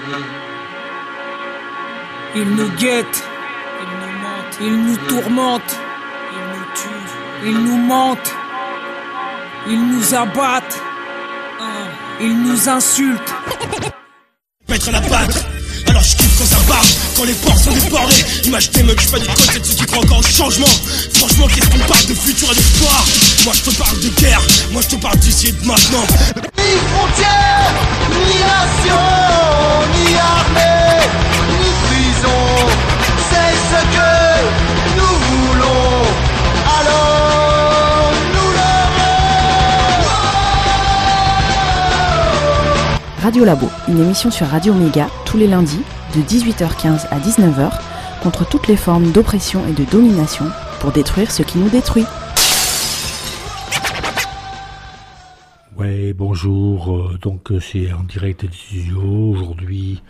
Ils nous guettent, ils nous mentent, ils nous tourmentent, ils nous tuent, ils nous mentent, ils nous abattent, ils nous insultent. Mettre la patte, alors je kiffe quand ça barre, quand les ports sont débordés. Image des mecs, je fais des codes, c'est ceux qui croient encore au changement. Franchement, qu'est-ce qu'on parle de futur et d'espoir? Moi je te parle de guerre, moi je te parle d'ici et de maintenant. Ni frontières, ni nation, ni armée, ni prison, c'est ce que nous voulons. Alors nous l'aurons. Radio Labo, une émission sur Radio Méga, tous les lundis, de 18h15 à 19h, contre toutes les formes d'oppression et de domination, pour détruire ce qui nous détruit. Ouais, bonjour, donc c'est en direct du studio, aujourd'hui,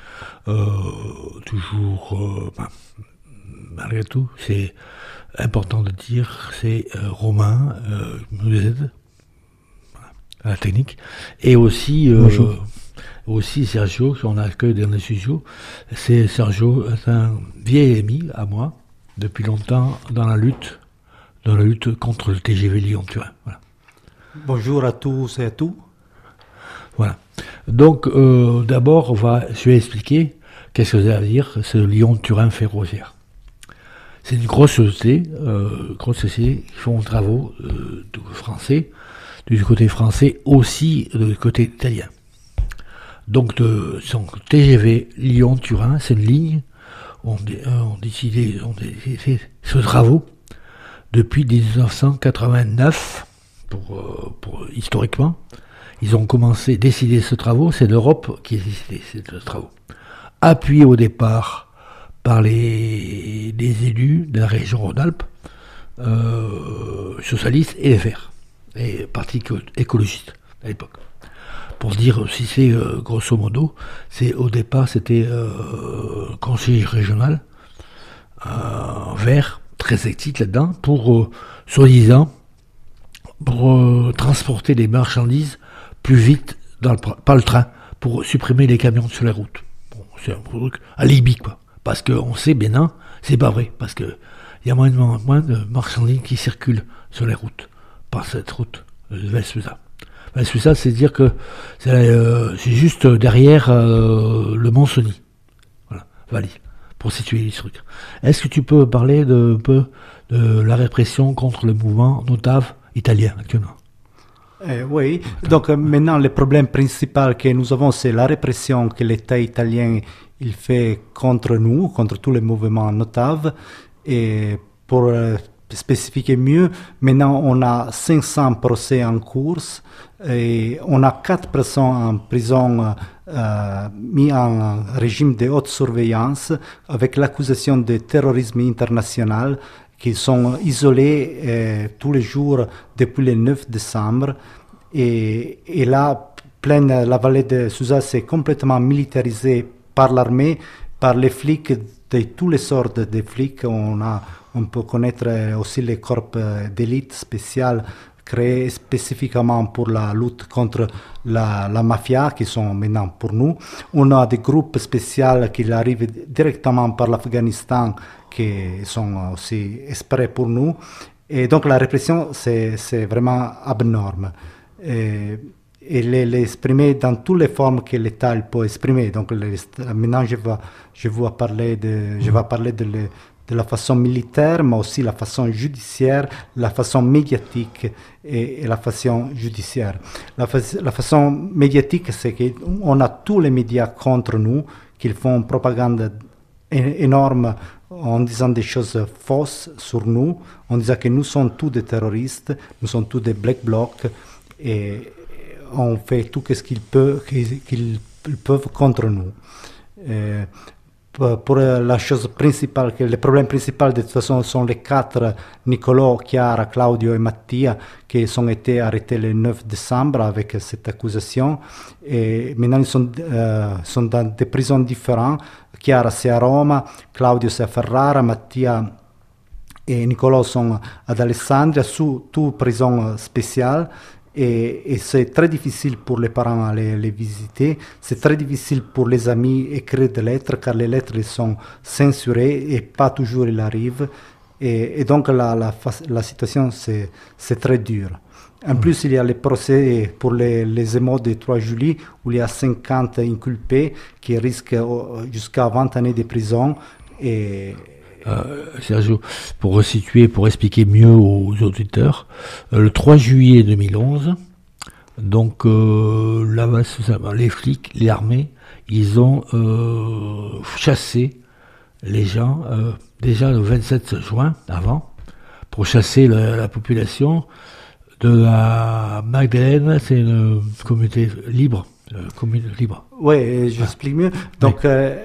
toujours, malgré tout, c'est important de dire, c'est Romain, nous aide à la technique, et aussi, aussi Sergio, qu'on accueille dans le studio. C'est Sergio, c'est un vieil ami à moi, depuis longtemps, dans la lutte contre le TGV Lyon-Turin, voilà. Bonjour à tous et à tous. Voilà. Donc, d'abord, je vais expliquer qu'est-ce que ça veut dire, ce Lyon-Turin ferroviaire. C'est une grosse société qui font travaux du côté français, aussi du côté italien. Donc, son TGV Lyon-Turin, c'est une ligne, on décidé ce travaux depuis 1989. Pour historiquement, ils ont décidé ce travaux, c'est l'Europe qui a décidé ces travaux. Appuyé au départ par les élus de la région Rhône-Alpes, socialistes et les Verts, et parti écologiste à l'époque. Pour dire si c'est grosso modo, au départ c'était conseiller régional, Vert, très actif là-dedans, pour soi-disant pour transporter les marchandises plus vite par le train, pour supprimer les camions sur les routes. Bon, c'est un truc alibi, quoi. Parce qu'on sait bien, non, c'est pas vrai, parce que il y a moins de marchandises qui circulent sur les routes, par cette route de Vespusa. Vespusa, c'est dire que c'est juste derrière le Mont-Cenis. Voilà, Valais, pour situer les trucs. Est-ce que tu peux parler un peu de la répression contre le mouvement Notave italien actuellement? Oui, donc maintenant le problème principal que nous avons, c'est la répression que l'État italien il fait contre nous, contre tous les mouvements Notave. Et pour spécifier mieux, maintenant on a 500 procès en cours et on a 4 personnes en prison mis en régime de haute surveillance avec l'accusation de terrorisme international, qui sont isolés tous les jours depuis le 9 décembre. Et là, la vallée de Susa, c'est complètement militarisée par l'armée, par les flics de toutes les sortes de flics. On peut connaître aussi les corps d'élite spéciales créés spécifiquement pour la lutte contre la mafia, qui sont maintenant pour nous. On a des groupes spéciaux qui arrivent directement par l'Afghanistan, qui sont aussi exprès pour nous. Et donc la répression, c'est vraiment abnorme. Et l'exprimer dans toutes les formes que l'État peut exprimer. Donc maintenant, je vais parler de la façon militaire, mais aussi la façon judiciaire, la façon médiatique et la façon judiciaire. La façon médiatique, c'est qu'on a tous les médias contre nous, qui font propagande énorme en disant des choses fausses sur nous, en disant que nous sommes tous des terroristes, nous sommes tous des black blocs, et on fait tout ce qu'ils peuvent contre nous. Pour la chose principale, le problème principal de toute façon sont les 4, Nicolò, Chiara, Claudio et Mattia, qui ont été arrêtés le 9 décembre avec cette accusation. Et maintenant, ils sont dans des prisons différentes. Chiara, c'est à Roma, Claudio, c'est à Ferrara, Mattia et Nicolò sont ad Alessandria, sous toute prison spéciale. Et c'est très difficile pour les parents à les visiter. C'est très difficile pour les amis écrire des lettres car les lettres sont censurées et pas toujours elles arrivent. Et donc la situation c'est très dur. En plus, il y a les procès pour les émeutes du 3 juillet où il y a 50 inculpés qui risquent jusqu'à 20 années de prison. Sergio, pour resituer, pour expliquer mieux aux auditeurs, le 3 juillet 2011, donc là-bas, les flics, les armées, ils ont chassé les gens, déjà le 27 juin, avant, pour chasser la population de la Magdalene, c'est une communauté libre. Oui, j'explique mieux. Donc,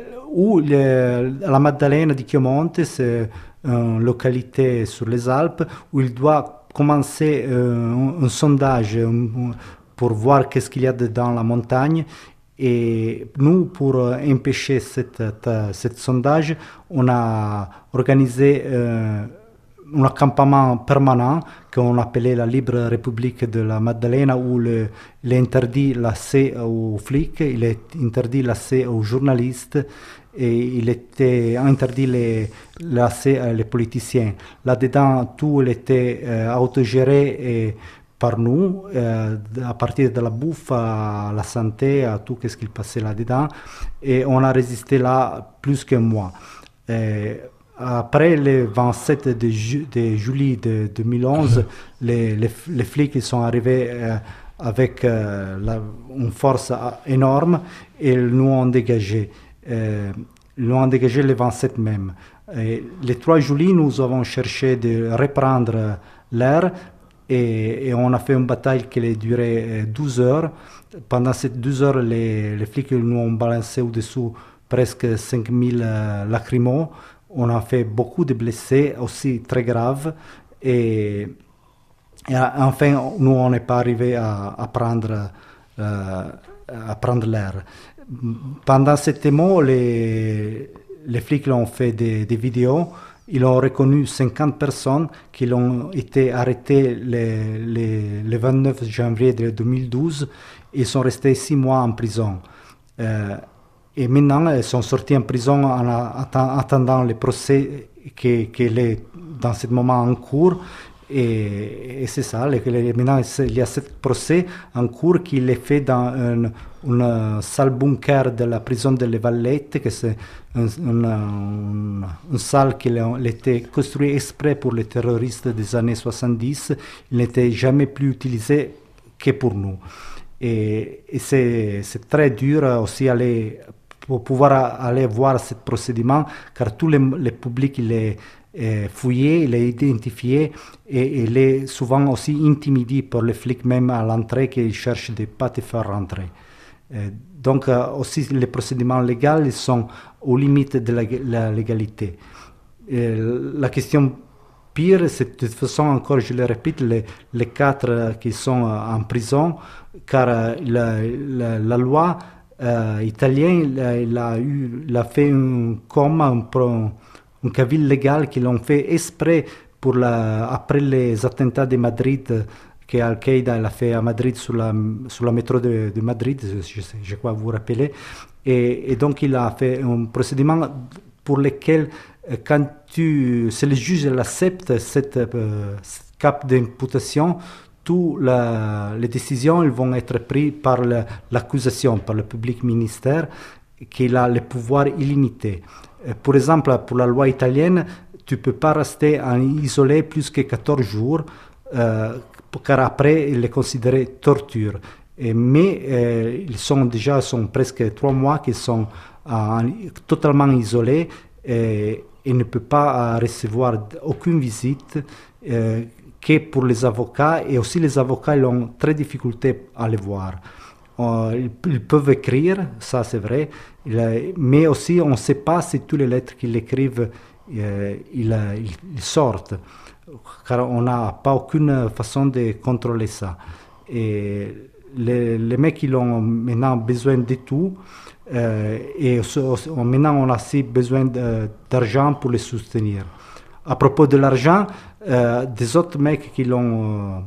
la Maddalena di Chiomonte, c'est une localité sur les Alpes où il doit commencer un sondage pour voir qu'est-ce qu'il y a dans la montagne. Et nous, pour empêcher ce sondage, on a organisé un accampement permanent qu'on appelait la Libre République de la Maddalena, où il est interdit l'accès aux flics, il est interdit l'accès aux journalistes et il était interdit l'accès aux politiciens. Là-dedans, tout était autogéré par nous, à partir de la bouffe à la santé, à tout ce qui passait là-dedans. Et on a résisté là plus qu'un mois. Après le 27 de juillet de 2011, les flics sont arrivés avec une force énorme et nous ont dégagé. Le 27 même. Le 3 juillet, nous avons cherché de reprendre l'air et on a fait une bataille qui a duré 12 heures. Pendant ces 12 heures, les flics nous ont balancé au-dessous presque 5000 lacrymos. On a fait beaucoup de blessés, aussi très graves. Et enfin, nous, on n'est pas arrivé à prendre l'air. Pendant ces mots, les flics ont fait des vidéos. Ils ont reconnu 50 personnes qui ont été arrêtées le 29 janvier 2012. Ils sont restés 6 mois en prison. Et maintenant, ils sont sortis en prison en attendant le procès qui est dans ce moment en cours. Et c'est ça. Maintenant, il y a ce procès en cours qui est fait dans une salle bunker de la prison de Les Vallettes, que c'est une salle qui a été construite exprès pour les terroristes des années 70. Il n'était jamais plus utilisé que pour nous. Et c'est très dur aussi pour pouvoir aller voir ce procédement, car tout le public il est fouillé, il est identifié et il est souvent aussi intimidé par les flics même à l'entrée qui cherchent de ne pas te faire rentrer. Donc aussi les procédements légaux ils sont aux limites de la légalité. La question pire, c'est de toute façon, encore je le répète, les 4 qui sont en prison, car la loi italienne il a fait un cavil légal qu'ils l'ont fait exprès après les attentats de Madrid que Al-Qaïda a fait à Madrid sur la métro de Madrid, je crois vous rappelez. Et donc il a fait un procédement pour lequel si le juge l'accepte cette cap d'imputation, toutes les décisions elles vont être prises par l'accusation, par le public ministère, qui a le pouvoir illimité. Par exemple, pour la loi italienne, tu ne peux pas rester isolé plus que 14 jours, car après, il est considéré torture. Mais ils sont presque 3 mois qu'ils sont totalement isolés et ne peuvent pas recevoir aucune visite que pour les avocats. Et aussi, les avocats ils ont très difficulté à les voir. Ils peuvent écrire, ça c'est vrai, mais aussi on ne sait pas si toutes les lettres qu'ils écrivent ils sortent, car on n'a pas aucune façon de contrôler ça. Et les mecs ils ont maintenant besoin de tout, et maintenant on a aussi besoin d'argent pour les soutenir. À propos de l'argent, des autres mecs qui l'ont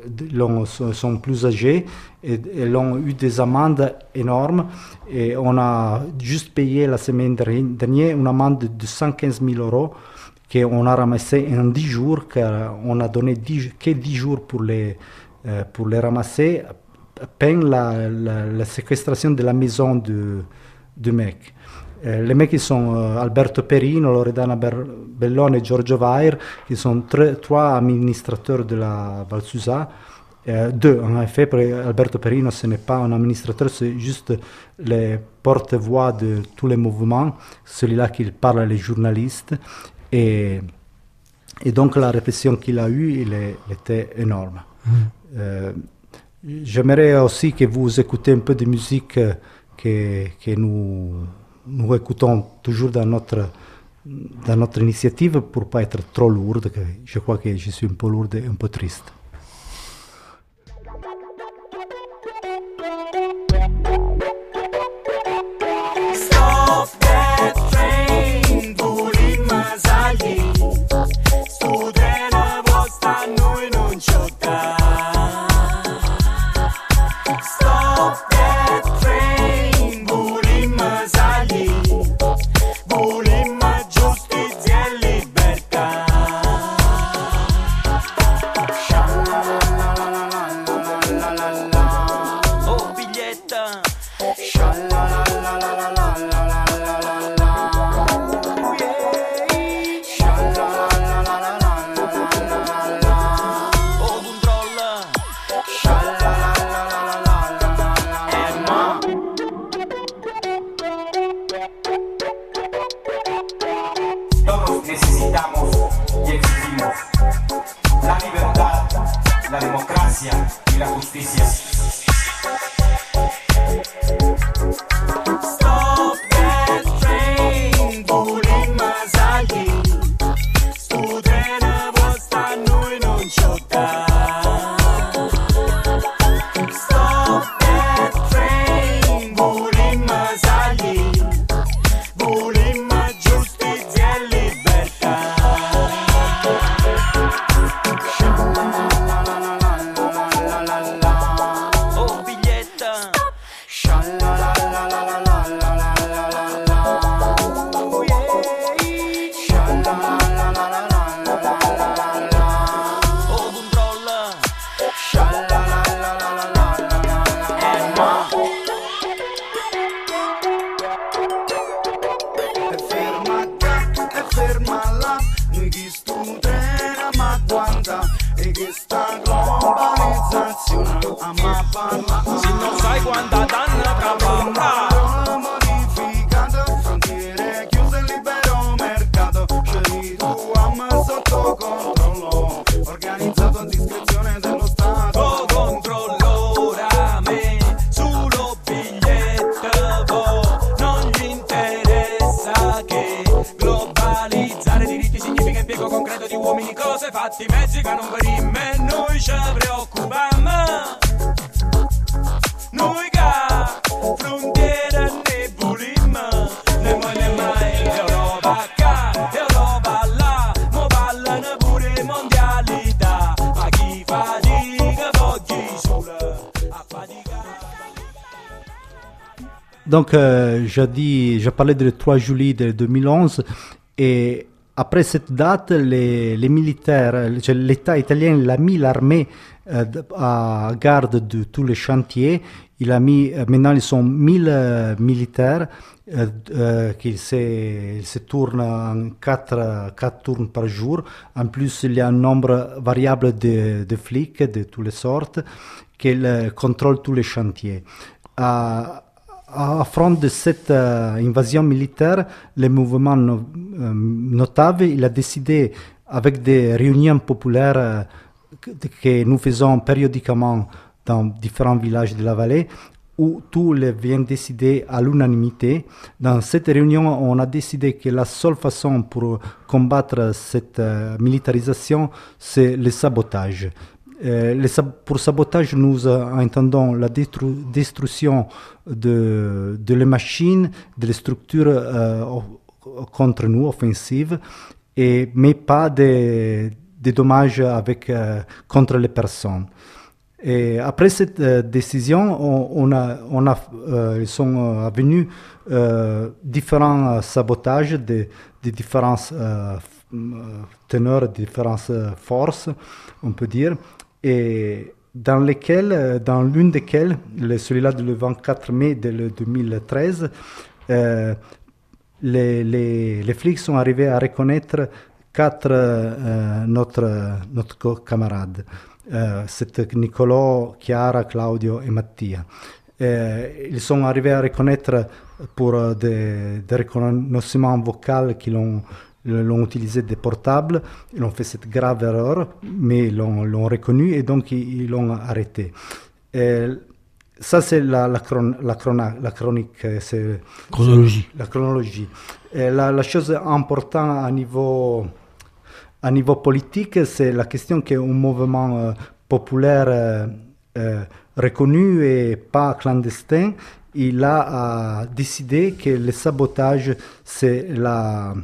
sont plus âgés et ont eu des amendes énormes. Et on a juste payé la semaine dernière une amende de 115 000 euros qu'on a ramassé en 10 jours, car on a donné que 10 jours pour les ramasser, peine la séquestration de la maison du mec. Les mecs qui sont Alberto Perino, Loredana Bellone et Giorgio Vair, qui sont trois administrateurs de la Val Susa. Deux, en effet, Alberto Perino, ce n'est pas un administrateur, c'est juste le porte-voix de tous les mouvements, celui-là qui parle les journalistes. Et donc la répression qu'il a eue, elle était énorme. J'aimerais aussi que vous écoutez un peu de musique que nous écoutons toujours dans notre initiative pour ne pas être trop lourde. Je crois que je suis un peu lourde et un peu triste. Donc, je parlais du 3 juillet de 2011 et après cette date, les militaires, l'État italien a mis l'armée à garde de tous les chantiers. Maintenant ils sont 1000 militaires qui se tournent en 4 tours par jour. En plus, il y a un nombre variable de flics de toutes les sortes qui contrôlent tous les chantiers. À front de cette invasion militaire, le mouvement Notave, il a décidé, avec des réunions populaires que nous faisons périodiquement dans différents villages de la vallée, où tout vient décider à l'unanimité. Dans cette réunion, on a décidé que la seule façon pour combattre cette militarisation, c'est le sabotage. Pour sabotage, nous entendons la destruction de les machines, de les structures contre nous, offensives, mais pas des des dommages contre les personnes. Et après cette décision, ils sont venus différents sabotages de différents teneurs, différentes forces, on peut dire, et dans l'une desquelles, celui-là le 24 mai 2013, les flics sont arrivés à reconnaître 4 notre camarades. C'est Nicolò, Chiara, Claudio et Mattia. Ils sont arrivés à reconnaître pour des reconnaissements vocaux qui l'ont utilisé des portables. Ils ont fait cette grave erreur, mais ils l'ont reconnu et donc ils l'ont arrêté. Ça, c'est la chronique. C'est chronologie. La chronologie. La chose importante à niveau politique, c'est la question qu'un mouvement populaire reconnu et pas clandestin, il a décidé que le sabotage, c'est la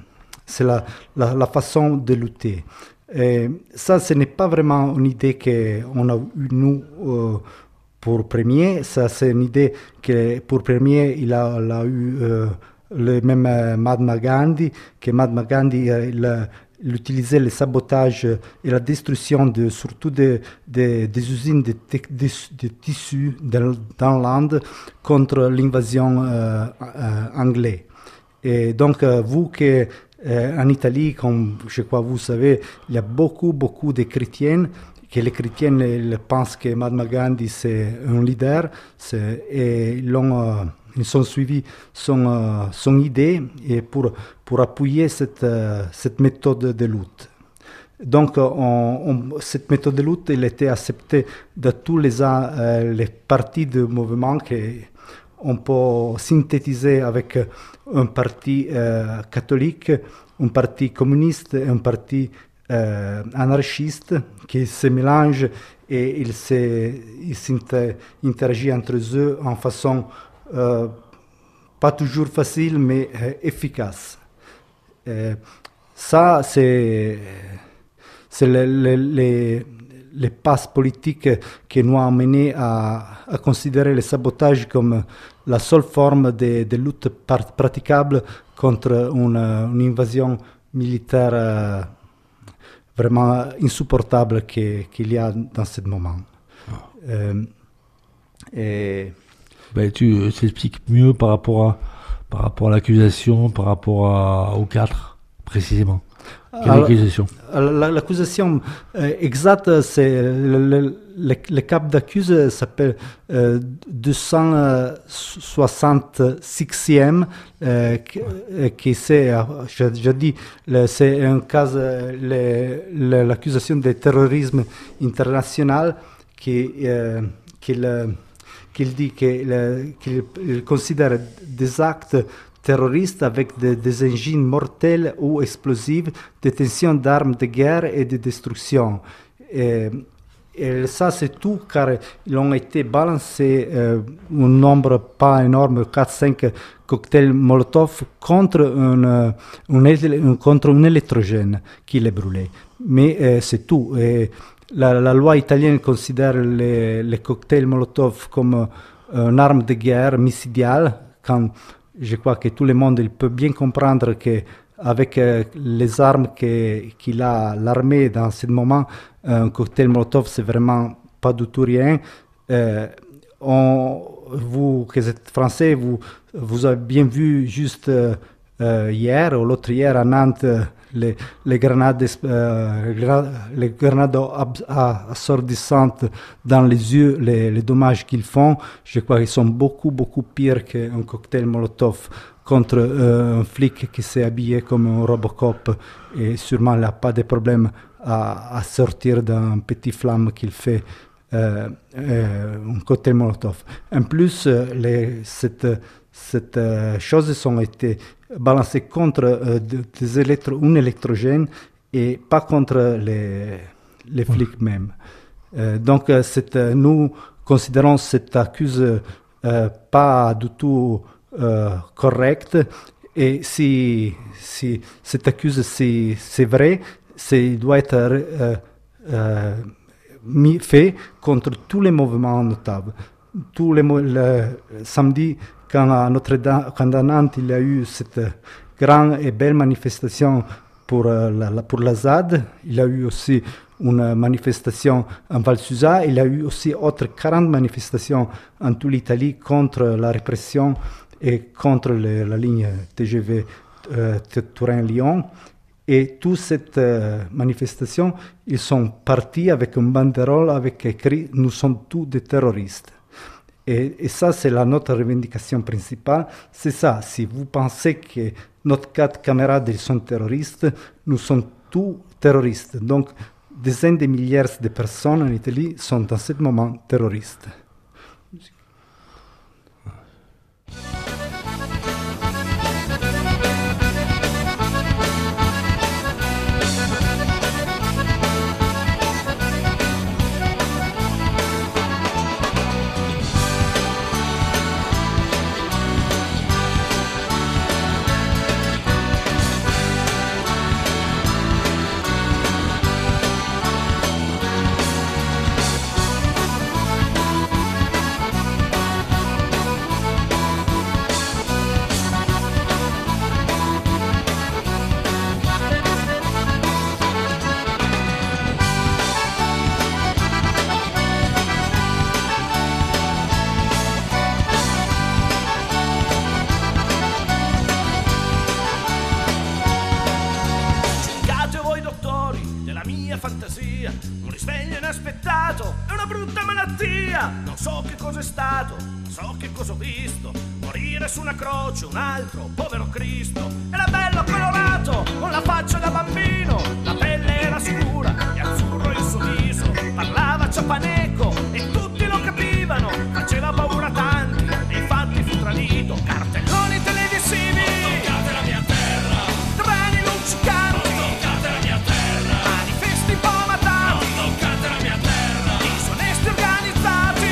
façon de lutter. Et ça, ce n'est pas vraiment une idée qu'on a eue nous pour premier. Ça, c'est une idée que pour premier, il a eu le même Mahatma Gandhi, que Mahatma Gandhi il utilisait le sabotage et la destruction surtout des usines de tissus dans l'Inde contre l'invasion anglaise. Et donc, vous qui en Italie, comme je crois vous savez, il y a beaucoup de chrétiens, que les chrétiens pensent que Mahatma Gandhi c'est un leader, et ils ont suivi son idée et pour appuyer cette méthode de lutte. Donc, cette méthode de lutte, elle était acceptée de tous les partis de mouvement qu'on peut synthétiser avec un parti catholique, un parti communiste et un parti anarchiste qui se mélangent et ils s'interagissent entre eux en façon pas toujours facile mais efficace. Ça, c'est les passes politiques qui nous ont amenés à considérer le sabotage comme la seule forme de lutte praticable contre une invasion militaire vraiment insupportable qu'il y a dans ce moment. Tu t'expliques mieux par rapport à l'accusation, par rapport aux 4 précisément. Quelle accusation? L'accusation exacte, c'est le cap d'accuse s'appelle 266e, qui c'est, je dis, c'est un cas, l'accusation de terrorisme international qu'il dit qu'il considère des actes terroristes avec des engins mortels ou explosifs, détention d'armes de guerre et de destruction. Et ça, c'est tout, car ils ont été balancés un nombre pas énorme, 4-5 cocktails Molotov contre un électrogène qui les brûlait. Mais c'est tout. Et la loi italienne considère les cocktails Molotov comme une arme de guerre missidiale, quand je crois que tout le monde il peut bien comprendre qu'avec les armes qu'il a l'armée dans ce moment, un cocktail Molotov, c'est vraiment pas du tout rien. Vous qui êtes français, vous avez bien vu juste hier ou l'autre hier à Nantes les grenades assourdissantes dans les yeux, les dommages qu'ils font. Je crois qu'ils sont beaucoup pires qu'un cocktail Molotov contre un flic qui s'est habillé comme un Robocop et sûrement il n'a pas de problème à sortir d'un petit flamme qu'il fait un cocktail Molotov. En plus, cette choses ont été balancées contre un électrogène et pas contre les flics même. Donc, nous considérons cette accuse pas du tout correcte. Et si cette accuse c'est vrai, il doit être fait contre tous les mouvements notables. Le samedi, quand à Notre-Dame, quand à Nantes, il y a eu cette grande et belle manifestation pour la ZAD, il y a eu aussi une manifestation en Val Susa, il y a eu aussi autres 40 manifestations en toute l'Italie contre la répression et contre la ligne TGV Turin-Lyon. Et toutes ces manifestations, ils sont partis avec une banderole avec écrit « Nous sommes tous des terroristes ». Et ça, c'est notre revendication principale. C'est ça, si vous pensez que nos 4 camarades ils sont terroristes, nous sommes tous terroristes. Donc, dizaines de milliers de personnes en Italie sont en ce moment terroristes. Non so che cosa è stato, non so che cosa ho visto. Morire su una croce, un altro povero Cristo. Era bello colorato, con la faccia da bambino. La pelle era scura e azzurro il suo viso. Parlava ciapaneco e tutti lo capivano. Faceva paura a tanti e infatti fu tradito. Cartelloni televisivi, non toccate la mia terra. Treni luccicanti, non toccate la mia terra. Manifesti un po' matati, non toccate la mia terra. Disonesti organizzati.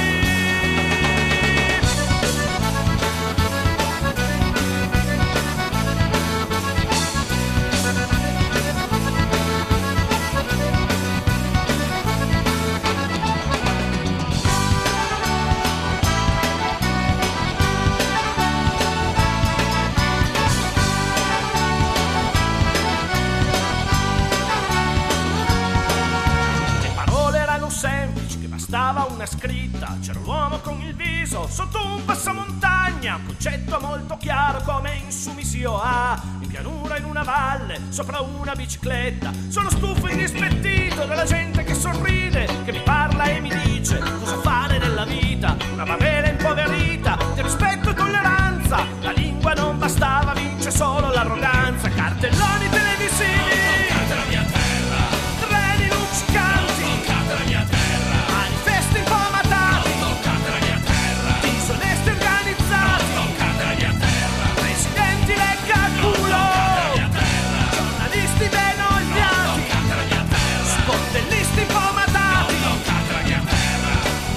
Semplici, che bastava una scritta. C'era l'uomo con il viso sotto un passamontagna, un concetto molto chiaro come in sumisio a in pianura, in una valle, sopra una bicicletta. Sono stufo e indispettito della gente che sorride, che mi parla e mi dice cosa fare nella vita. Una Babele impoverita di rispetto e tolleranza. La lingua non bastava, vince solo l'arroganza. Cartelloni televisivi, non toccate la mia terra. Treni luccicanti, manifesti incomatati, non toccate la mia terra. Disonesti organizzati, non toccate la mia terra. Presidenti lecca al culo, giornalisti ben odiati, sportellisti incomatati, non toccate la mia terra.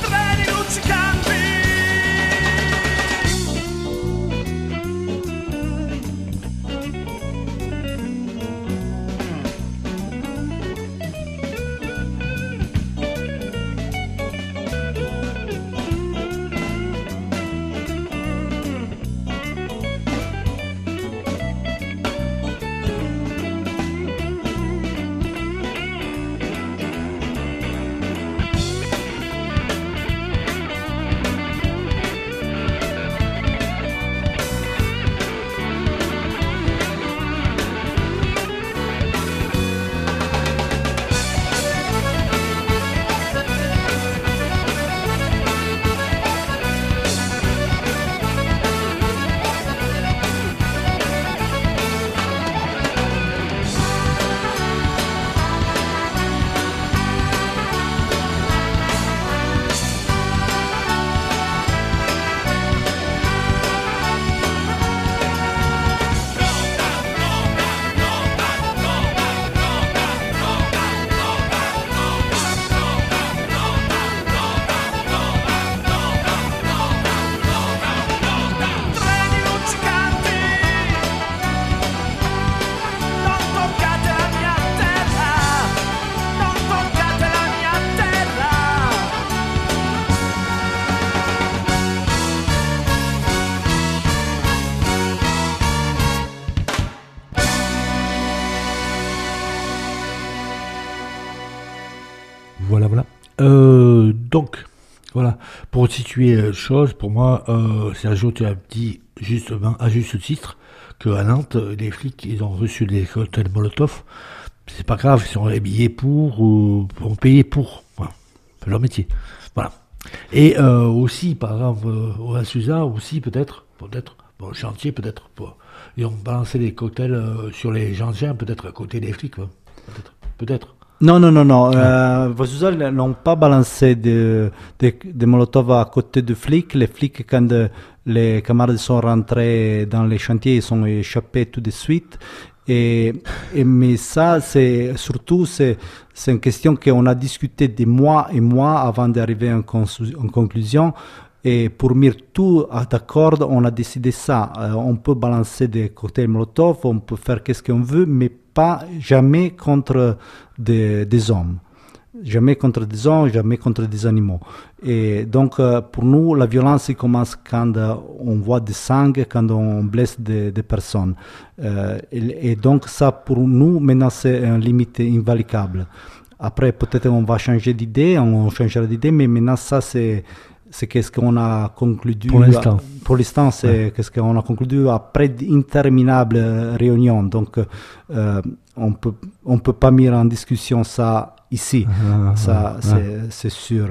Donc, voilà, pour situer les choses, pour moi, Sergio, tu as dit justement, à juste titre, qu'à Nantes, les flics, ils ont reçu des cocktails Molotov. C'est pas grave, ils sont habillés pour, ou ont payé pour. Voilà, c'est leur métier. Voilà. Et aussi, par exemple, au Suza, aussi, peut-être, bon, le chantier, peut-être, ils ont balancé des cocktails sur les engins, peut-être à côté des flics, peut-être. Non. Vazuza n'ont pas balancé des Molotov à côté des flics. Les flics, quand les camarades sont rentrés dans les chantiers, ils sont échappés tout de suite. Mais ça, c'est une question qu'on a discuté des mois et mois avant d'arriver en conclusion. Et pour mettre tout d'accord, on a décidé ça. On peut balancer des cocktails Molotov, on peut faire qu'est-ce qu'on veut, mais pas jamais contre des hommes. Jamais contre des hommes, jamais contre des animaux. Et donc, pour nous, la violence elle commence quand on voit du sang, quand on blesse des personnes. Et donc, ça, pour nous, maintenant, c'est une limite invalidable. Après, peut-être on va changer d'idée, on changera d'idée, mais maintenant, ça, c'est qu'est-ce qu'on a conclu. Pour l'instant, c'est qu'est-ce qu'on a conclu après d'interminables réunions. Donc, on peut pas mettre en discussion ça ici. C'est sûr.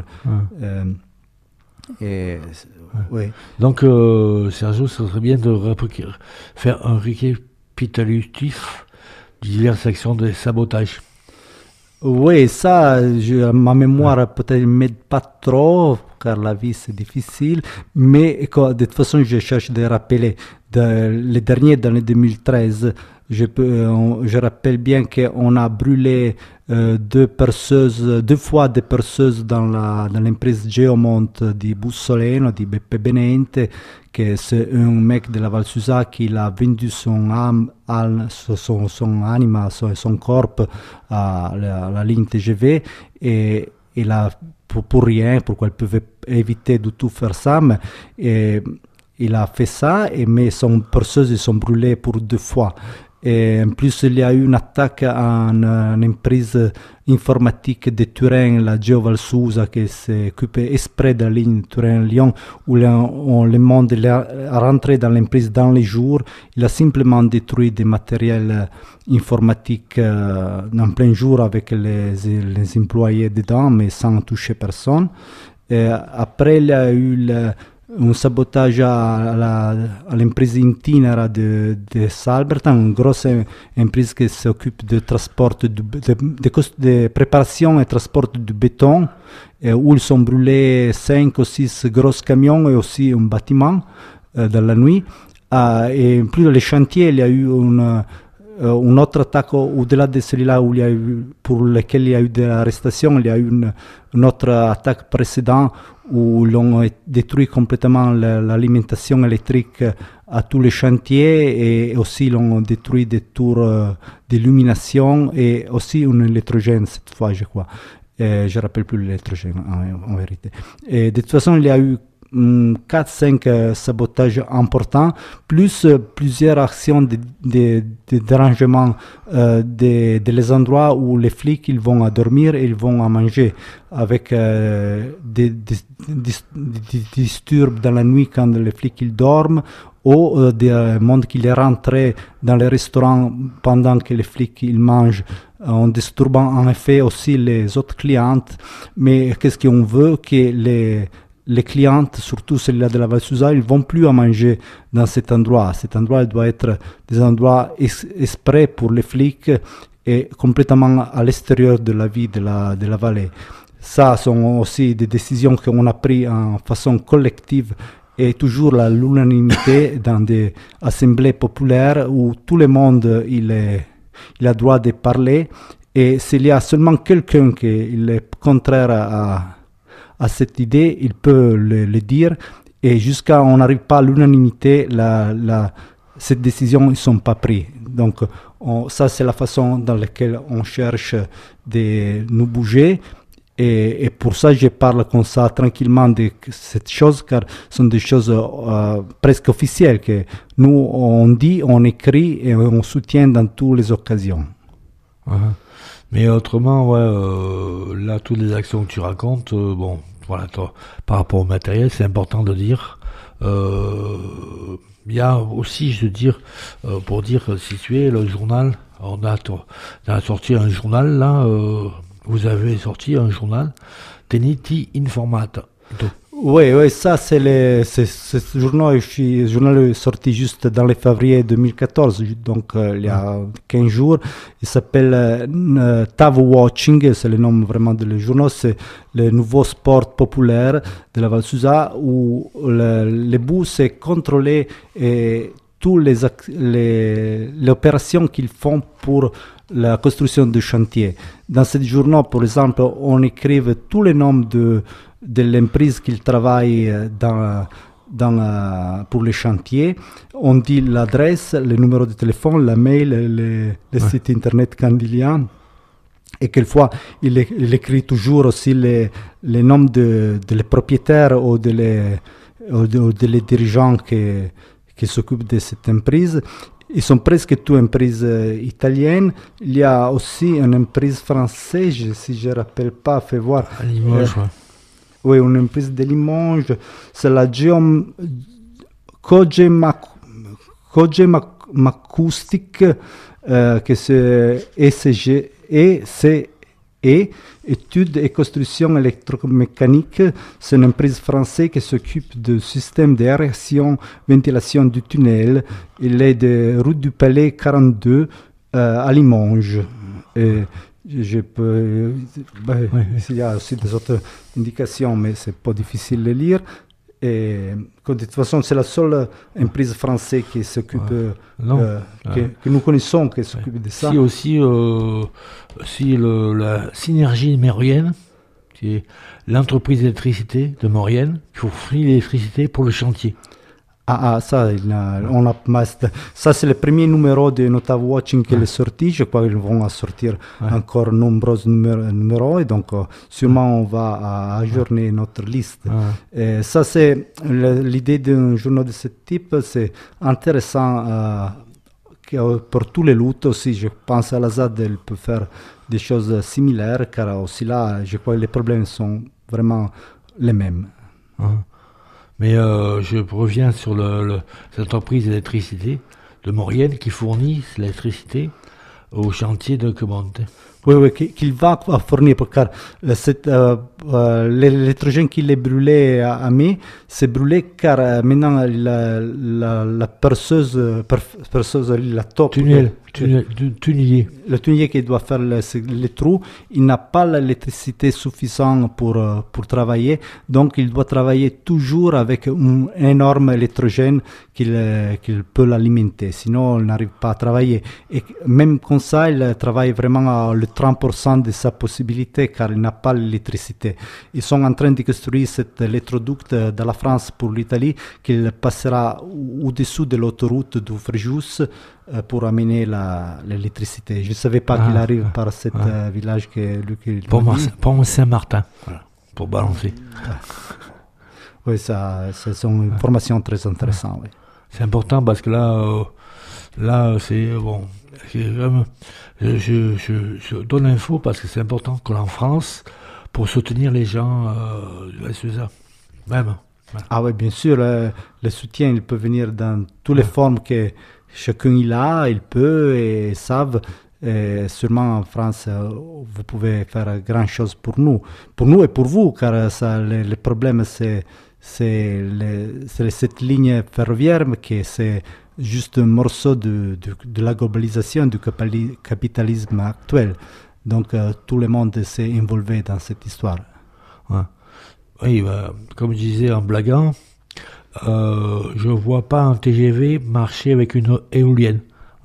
Oui. Donc, Sergio, ça serait bien de faire un récapitulatif de diverses actions de sabotage. Oui, ça, ma mémoire peut-être ne m'aide pas trop, car la vie c'est difficile, mais de toute façon je cherche de rappeler. Les derniers, dans les 2013, je rappelle bien qu'on a brûlé deux fois des perceuses dans l'impresa Geomont di Bussoleno, di Beppe Benente, que c'est un mec de la Val Susa qui a vendu son anima, son corps à la ligne TGV, et il a pour rien, pourquoi il pouvait éviter de tout faire ça, mais il a fait ça, mais son perceuse ils sont brûlés pour 2 fois. Et en plus, il y a eu une attaque à une entreprise informatique de Turin, la Geoval Susa, qui s'occupe exprès de la ligne Turin-Lyon, où le monde est rentré dans l'entreprise dans les jours. Il a simplement détruit des matériels informatiques en plein jour avec les employés dedans, mais sans toucher personne. Et après, il y a eu un sabotage à l'entreprise Intinera de Salbertan, une grosse entreprise qui s'occupe de transport, de préparation et transport du béton, où ils ont brûlé 5 ou 6 gros camions et aussi un bâtiment dans la nuit. Et plus les chantiers, il y a eu une autre attaque au-delà de celui-là où il y a eu, pour lequel il y a eu de l'arrestation. Il y a eu une autre attaque précédente où l'on a détruit complètement l'alimentation électrique à tous les chantiers, et aussi l'on détruit des tours d'illumination et aussi un électrogène cette fois, je crois. Je ne rappelle plus l'électrogène en vérité. Et de toute façon, il y a eu 4-5 sabotages importants, plus plusieurs actions de dérangement des les endroits où les flics ils vont à dormir et ils vont à manger, avec des disturbs dans la nuit quand les flics ils dorment, ou des monde qui est rentré dans les restaurants pendant que les flics ils mangent, en disturbant en effet aussi les autres clientes. Mais qu'est-ce qu'on veut? Que les clientes, surtout celles-là de la Val Susa, ils ne vont plus à manger dans cet endroit. Cet endroit il doit être des endroits exprès pour les flics et complètement à l'extérieur de la vie de la vallée. Ça sont aussi des décisions qu'on a prises en façon collective, et toujours l'unanimité dans des assemblées populaires où tout le monde il a droit de parler, et s'il y a seulement quelqu'un qui est contraire à cette idée, il peut le dire, et jusqu'à on n'arrive pas à l'unanimité, cette décision ils sont pas prises. Donc ça c'est la façon dans laquelle on cherche de nous bouger, et pour ça je parle comme ça tranquillement de cette chose, car ce sont des choses presque officielles que nous on dit, on écrit et on soutient dans toutes les occasions. Mais autrement, là, toutes les actions que tu racontes, bon, voilà, par rapport au matériel, c'est important de dire. Il y a aussi, je veux dire, pour dire situer le journal, on a sorti un journal là, vous avez sorti un journal, Teniti Informata. Donc, Oui, ça c'est ce journal est sorti juste dans le février 2014, donc il y a 15 jours. Il s'appelle TAV Watching, c'est le nom vraiment de le journal, c'est le nouveau sport populaire de la Val Susa où le but c'est contrôler toutes les opérations qu'ils font pour la construction du chantier. Dans ce journal, par exemple, on écrit tous les noms de l'entreprise qui travaille pour les chantiers. On dit l'adresse, le numéro de téléphone, la mail, le site internet quand il y a. Et quelquefois, il écrit toujours aussi les noms de les propriétaires ou de les dirigeants qui s'occupent de cette entreprise. Ils sont presque toutes entreprises italiennes. Il y a aussi une entreprise française, si je ne rappelle pas, fais voir. à Limoges, Oui, une entreprise de Limoges. C'est la Cogemacoustic, que c'est ECE, Études et construction électromécanique. C'est une entreprise française qui s'occupe du système d'aération, ventilation du tunnel. Il est de rue du Palais 42 à Limoges. Et il y a aussi des autres indications, mais c'est pas difficile de lire. Et de toute façon, c'est la seule entreprise française qui s'occupe, que nous connaissons, qui s'occupe de ça. Si aussi, la synergie Maurienne, qui est l'entreprise d'électricité de Maurienne, qui fournit l'électricité pour le chantier. Ça, ça c'est le premier numéro de Notave Watching qui est sorti. Je crois qu'ils vont sortir encore nombreux numéros et donc sûrement on va ajourner notre liste. Et ça c'est l'idée d'un journal de ce type, c'est intéressant pour tous les luttes aussi. Je pense à la ZAD, elle peut faire des choses similaires car aussi là, je crois que les problèmes sont vraiment les mêmes. Mais je reviens sur cette entreprise d'électricité de Maurienne qui fournit l'électricité au chantier de commande. Oui, qu'il va fournir, car l'électrogène qu'il est brûlé à mai, c'est brûlé car maintenant la perceuse, la top, tunnelier. Le tunnelier qui doit faire les trous, il n'a pas l'électricité suffisante pour travailler, donc il doit travailler toujours avec un énorme électrogène qu'il peut l'alimenter, sinon il n'arrive pas à travailler. Et même comme ça, il travaille vraiment à le 30% de sa possibilité car il n'a pas l'électricité. Ils sont en train de construire cet électroduc dans la France pour l'Italie qui passera au-dessous de l'autoroute du Fréjus pour amener l'électricité. Je ne savais pas qu'il arrive par ce village Pont Saint-Martin, voilà, pour balancer. Oui, c'est une information très intéressante. Oui. C'est important parce que là c'est bon. Je donne l'info parce que c'est important qu'en France, pour soutenir les gens de SESA, même. Ah oui, bien sûr, le soutien, il peut venir dans toutes les formes que chacun il a, il peut et savent. Et sûrement en France, vous pouvez faire grand chose pour nous et pour vous, car le problème c'est cette ligne ferroviaire qui c'est juste un morceau de la globalisation du capitalisme actuel. Donc tout le monde s'est involvé dans cette histoire. Oui, comme je disais en blaguant, je ne vois pas un TGV marcher avec une éolienne.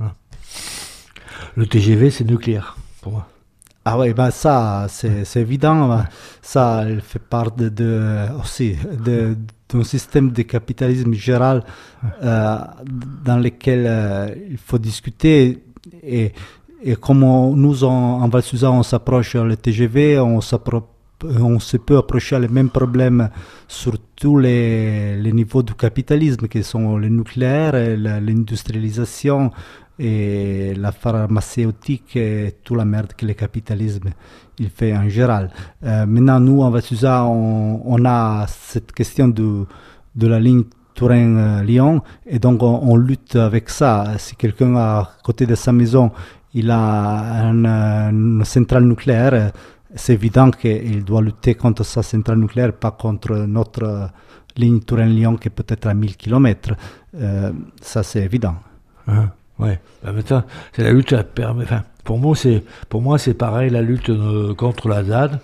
Le TGV, c'est nucléaire, pour moi. Ah oui, ça, c'est évident. Ça elle fait partie aussi d'un système de capitalisme général dans lequel il faut discuter. Et comme nous, en Val Susa, on s'approche le TGV, on se peut approcher les mêmes problèmes sur tous les niveaux du capitalisme, qui sont le nucléaire, l'industrialisation, et la pharmaceutique et toute la merde que le capitalisme il fait en général. Maintenant, nous, en Val-Susa, on a cette question de la ligne Turin-Lyon, et donc on lutte avec ça. Si quelqu'un à côté de sa maison, il a une centrale nucléaire, c'est évident qu'il doit lutter contre sa centrale nucléaire, pas contre notre ligne Turin-Lyon qui est peut-être à 1000 km. Ça, c'est évident. Ouais. Maintenant, c'est la lutte. Enfin, pour moi, c'est pareil, la lutte contre la ZAD,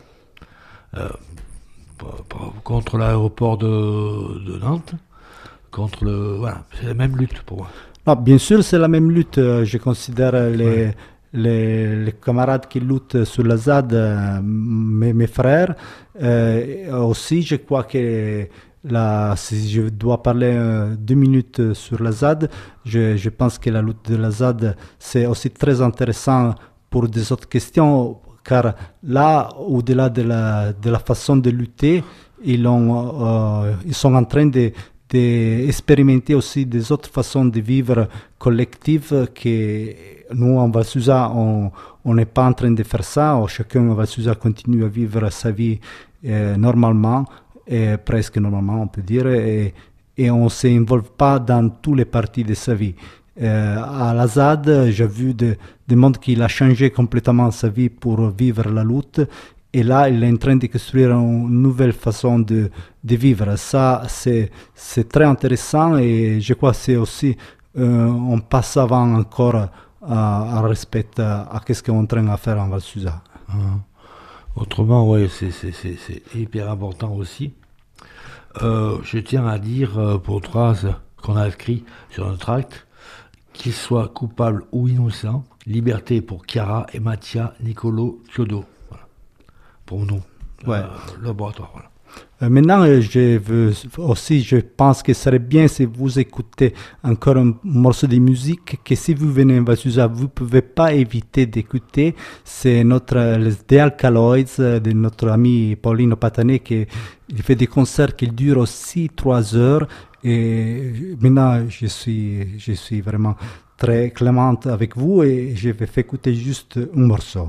contre l'aéroport de Nantes, voilà, c'est la même lutte pour moi. Non, bien sûr, c'est la même lutte. Je considère les camarades qui luttent sur la ZAD, mes frères. Aussi, je crois que si je dois parler 2 minutes sur la ZAD, je pense que la lutte de la ZAD, c'est aussi très intéressant pour des autres questions, car là, au-delà de la façon de lutter, ils sont en train d'expérimenter aussi des autres façons de vivre collectives que nous, en Val-Susa, on n'est pas en train de faire ça. Chacun en Val-Susa continue à vivre sa vie normalement, et presque normalement, on peut dire, et on ne s'involve pas dans toutes les parties de sa vie. À la ZAD, j'ai vu des mondes qui a changé complètement sa vie pour vivre la lutte. Et là, il est en train de construire une nouvelle façon de vivre. Ça, c'est très intéressant, et je crois que c'est aussi on passe avant encore à respect à ce qu'on est en train de faire en Val-Susa. Autrement, oui, c'est hyper important aussi. Je tiens à dire pour toi qu'on a écrit sur notre acte, qu'il soit coupable ou innocent, liberté pour Chiara et Mattia Nicolo Chiodo. Voilà. Pour nous, laboratoire. Voilà. Maintenant, je pense que ce serait bien si vous écoutez encore un morceau de musique que si vous venez en Val-Susa, vous ne pouvez pas éviter d'écouter. C'est les The Alkaloids de notre ami Paulino Patané, qui il fait des concerts qui durent aussi 3 heures. Et maintenant, je suis vraiment très clémente avec vous, et je vais faire écouter juste un morceau.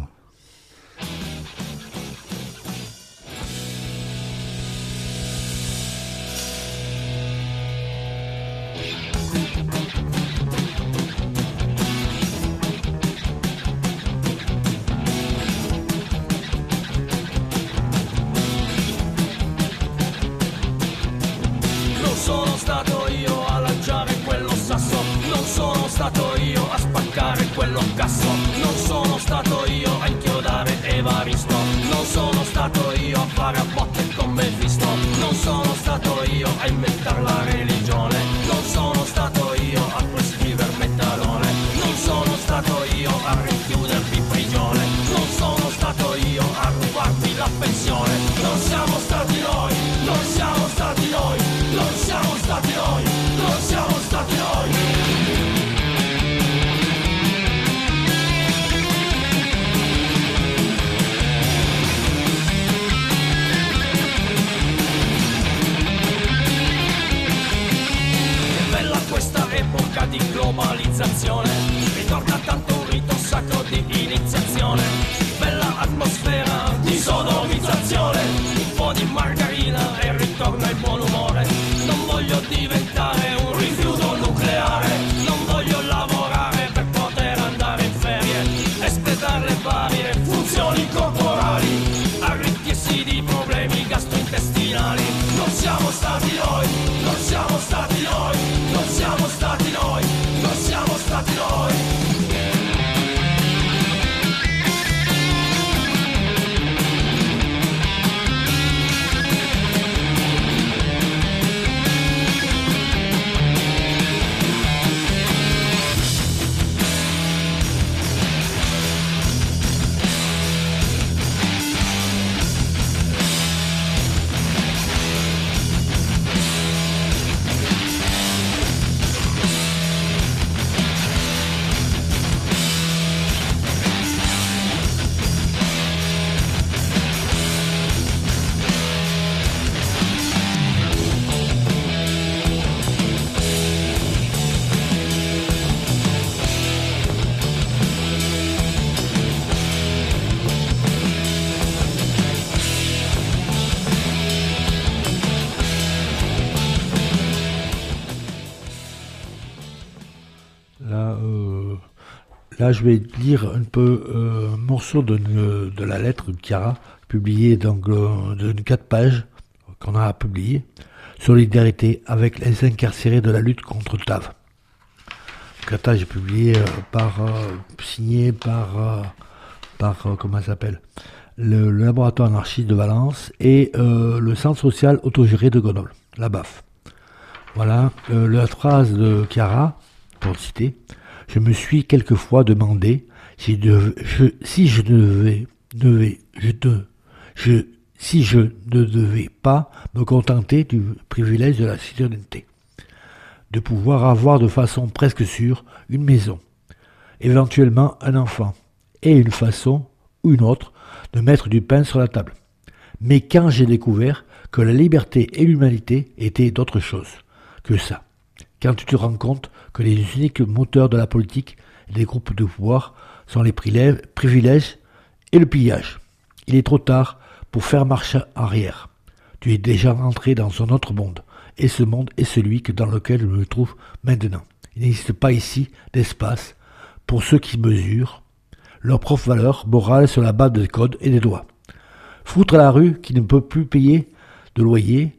Ritorna tanto un rito sacro di iniziazione, bella atmosfera di sodomizzazione, un po' di margarina e ritorna il buon umore. Non voglio diventare un rifiuto nucleare, non voglio lavorare per poter andare in ferie, espletare le varie funzioni corporali, arricchirsi di problemi gastrointestinali. Non siamo stati noi, non siamo stati noi, non siamo stati noi, non siamo stati noi. Là, je vais lire un peu un morceau de la lettre de Chiara, publiée donc de 4 pages, qu'on a publié. Solidarité avec les incarcérés de la lutte contre le TAV. Cata, j'ai publié signé par comment ça s'appelle, le laboratoire anarchiste de Valence et le centre social autogéré de Grenoble, la BAF. Voilà, la phrase de Chiara, pour citer, je me suis quelquefois demandé si je ne devais pas me contenter du privilège de la citoyenneté, de pouvoir avoir de façon presque sûre une maison, éventuellement un enfant, et une façon ou une autre de mettre du pain sur la table. Mais quand j'ai découvert que la liberté et l'humanité étaient d'autre chose que ça, quand tu te rends compte que les uniques moteurs de la politique et des groupes de pouvoir sont les privilèges et le pillage, il est trop tard pour faire marche arrière. Tu es déjà entré dans un autre monde, et ce monde est celui dans lequel je me trouve maintenant. Il n'existe pas ici d'espace pour ceux qui mesurent leur propre valeur morale sur la base des codes et des lois. Foutre à la rue qui ne peut plus payer de loyer,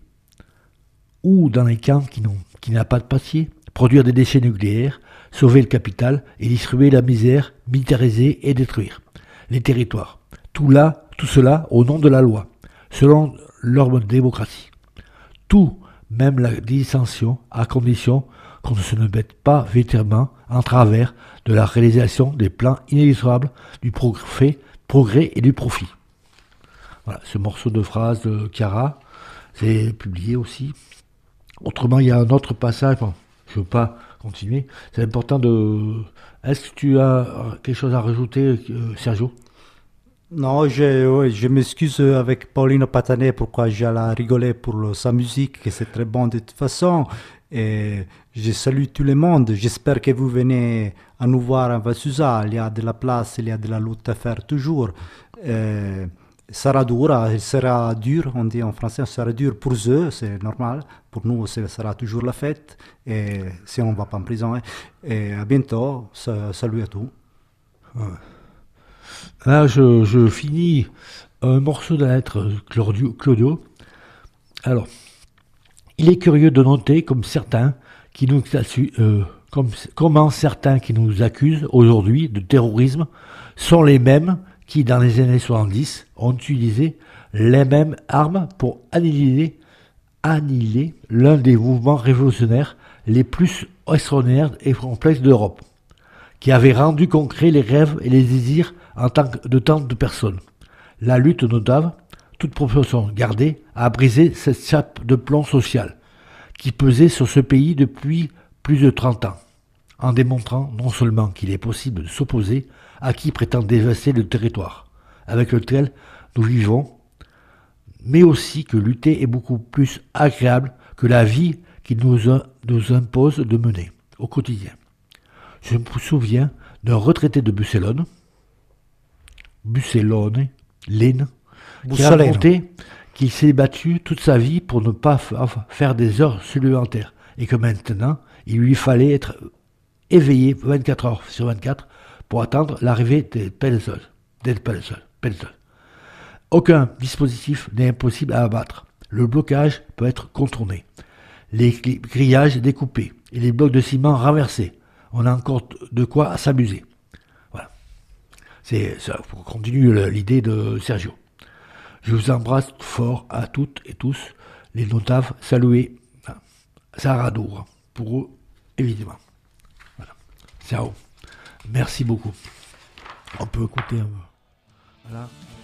ou dans les camps qui n'a pas de papier, produire des déchets nucléaires, sauver le capital et distribuer la misère, militariser et détruire les territoires. Tout cela au nom de la loi, selon leur démocratie. Tout, même la dissension, à condition qu'on ne se mette pas véritablement en travers de la réalisation des plans inéluctables du progrès et du profit. Voilà, ce morceau de phrase de Chiara, c'est publié aussi. Autrement, il y a un autre passage, bon, je ne veux pas continuer, c'est important de... Est-ce que tu as quelque chose à rajouter, Sergio ? Non, je m'excuse avec Paulino Patané pourquoi j'allais rigoler pour sa musique, que c'est très bon de toute façon. Et je salue tout le monde. J'espère que vous venez à nous voir à Valsusa. Il y a de la place, il y a de la lutte à faire toujours. Sera dur, on dit en français, sera dur pour eux, c'est normal. Pour nous, ce sera toujours la fête. Et si on ne va pas en prison. Et à bientôt. Salut à tous. Ouais. Là, je finis un morceau de la lettre Claudio. Alors, il est curieux de noter comment certains qui nous accusent aujourd'hui de terrorisme sont les mêmes qui, dans les années 70, ont utilisé les mêmes armes pour annihiler l'un des mouvements révolutionnaires les plus extraordinaires et complexes d'Europe, qui avait rendu concrets les rêves et les désirs de tant de personnes. La lutte notable, toute proportion gardée, a brisé cette chape de plomb social qui pesait sur ce pays depuis plus de 30 ans, en démontrant non seulement qu'il est possible de s'opposer à qui prétend dévaster le territoire avec lequel nous vivons, mais aussi que lutter est beaucoup plus agréable que la vie qu'il nous impose de mener au quotidien. Je me souviens d'un retraité de Buscelone, qui racontait qu'il s'est battu toute sa vie pour ne pas faire des heures supplémentaires et que maintenant, il lui fallait être éveillé 24 heures sur 24 pour attendre l'arrivée des pelleteuses. Aucun dispositif n'est impossible à abattre. Le blocage peut être contourné, les grillages découpés et les blocs de ciment renversés. On a encore de quoi s'amuser. Voilà. C'est ça, pour continuer l'idée de Sergio. Je vous embrasse fort à toutes et tous, les notables, saluez Saradour, pour eux, évidemment. Voilà. Ciao. Merci beaucoup. On peut écouter un peu. Voilà.